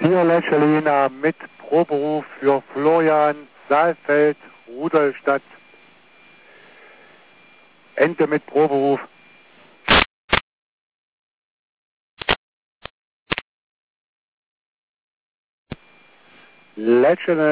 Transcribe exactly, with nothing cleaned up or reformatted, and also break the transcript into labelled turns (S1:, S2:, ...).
S1: vier Lechelina mit Proberuf für Florian Saalfeld, Rudolstadt. Ente mit Proberuf. Lechelina